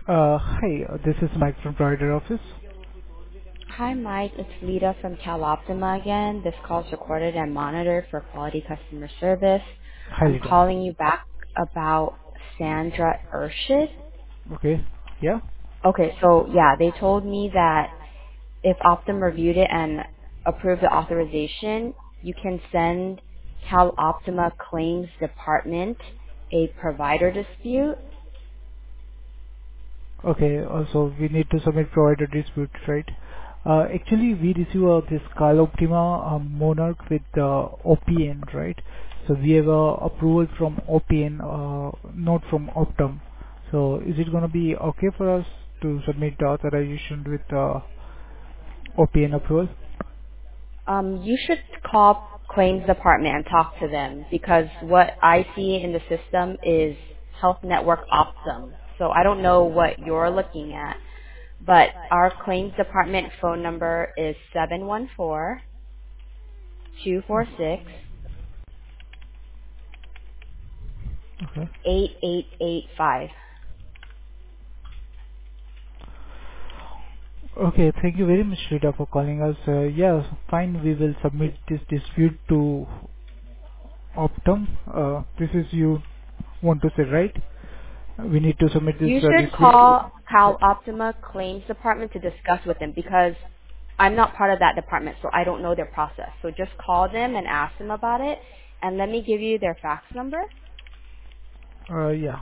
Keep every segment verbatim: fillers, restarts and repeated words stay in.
Uh, Hi, uh, this is Mike from Provider Office. Hi, Mike. It's Lita from CalOptima again. This call is recorded and monitored for quality customer service. Hi, I'm Lita. calling you back about Sandra Urshid. Okay. Yeah? Okay, so yeah, they told me that if Optum reviewed it and approved the authorization, you can send CalOptima Claims Department a provider dispute. Okay. Also, we need to submit provider dispute, right? Uh, Actually, we receive uh, this Call Optima uh, Monarch with uh, O P N, right? So we have uh, approval from O P N, uh, not from Optum. So is it gonna be okay for us to submit the authorization with uh, O P N approval? Um, you should call claims department and talk to them because what I see in the system is Health Network Optum. So I don't know what you're looking at, but our claims department phone number is seven one four, two four six, Okay. eight eight eight five. Okay, thank you very much, Rita, for calling us. Uh, yeah, fine, we will submit this dispute to Optum. Uh, this is you want to say, right? We need to submit this You uh, should dispute. call Yeah. Cal Optima claims department to discuss with them because I'm not part of that department, so I don't know their process. So just call them and ask them about it. And let me give you their fax number. Uh, yeah.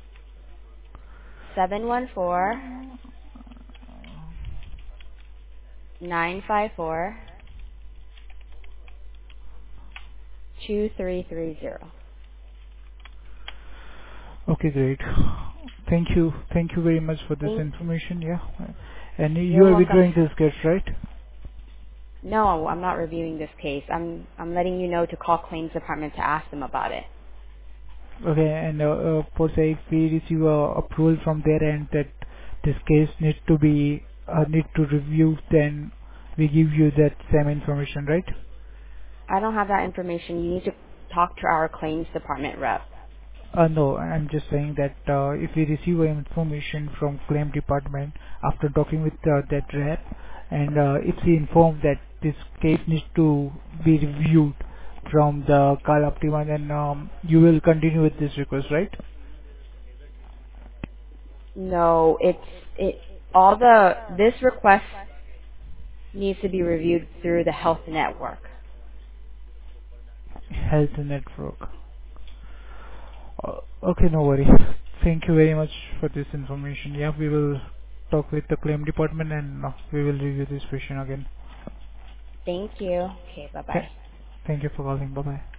Seven one four nine five four two three three zero. Okay, great. Thank you. Thank you very much for this Thank information. Yeah. And you You're are welcome. withdrawing this case, right? No, I'm not reviewing this case. I'm I'm letting you know to call claims department to ask them about it. Okay. And uh, uh, for say if we receive uh, approval from their end that this case needs to be uh, need to review, then we give you that same information, right? I don't have that information. You need to talk to our claims department rep. Uh, no, I'm just saying that uh, if we receive information from claim department after talking with uh, that rep, and uh, if we inform that this case needs to be reviewed from the Call Optima, then um, you will continue with this request, right? No, it's it all the this request needs to be reviewed through the health network. Health Network. Uh, okay, no worries. Thank you very much for this information. Yeah, we will talk with the claim department and uh, we will review this question again. Thank you. Okay, bye Th- bye. thank you for calling. Bye bye.